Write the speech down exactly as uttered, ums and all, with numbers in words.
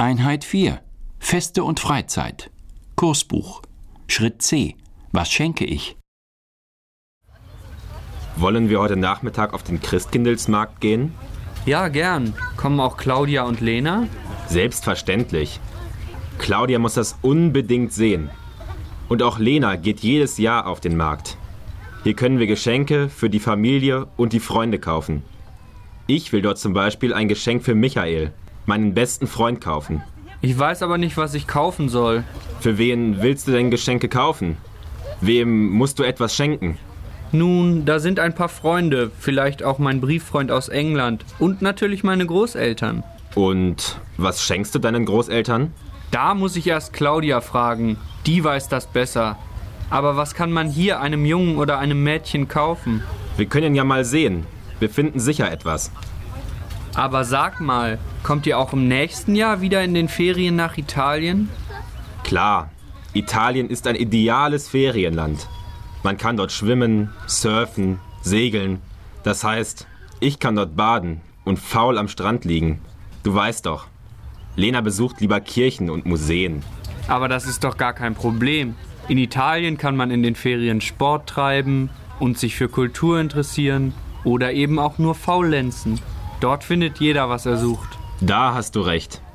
Einheit vier. Feste und Freizeit. Kursbuch. Schritt C. Was schenke ich? Wollen wir heute Nachmittag auf den Christkindlesmarkt gehen? Ja, gern. Kommen auch Claudia und Lena? Selbstverständlich. Claudia muss das unbedingt sehen. Und auch Lena geht jedes Jahr auf den Markt. Hier können wir Geschenke für die Familie und die Freunde kaufen. Ich will dort zum Beispiel ein Geschenk für Michael, meinen besten Freund, kaufen. Ich weiß aber nicht, was ich kaufen soll. Für wen willst du denn Geschenke kaufen? Wem musst du etwas schenken? Nun, da sind ein paar Freunde, vielleicht auch mein Brieffreund aus England und natürlich meine Großeltern. Und was schenkst du deinen Großeltern? Da muss ich erst Claudia fragen, die weiß das besser. Aber was kann man hier einem Jungen oder einem Mädchen kaufen? Wir können ja mal sehen. Wir finden sicher etwas. Aber sag mal, kommt ihr auch im nächsten Jahr wieder in den Ferien nach Italien? Klar, Italien ist ein ideales Ferienland. Man kann dort schwimmen, surfen, segeln. Das heißt, ich kann dort baden und faul am Strand liegen. Du weißt doch, Lena besucht lieber Kirchen und Museen. Aber das ist doch gar kein Problem. In Italien kann man in den Ferien Sport treiben und sich für Kultur interessieren oder eben auch nur faulenzen. Dort findet jeder, was er sucht. Da hast du recht.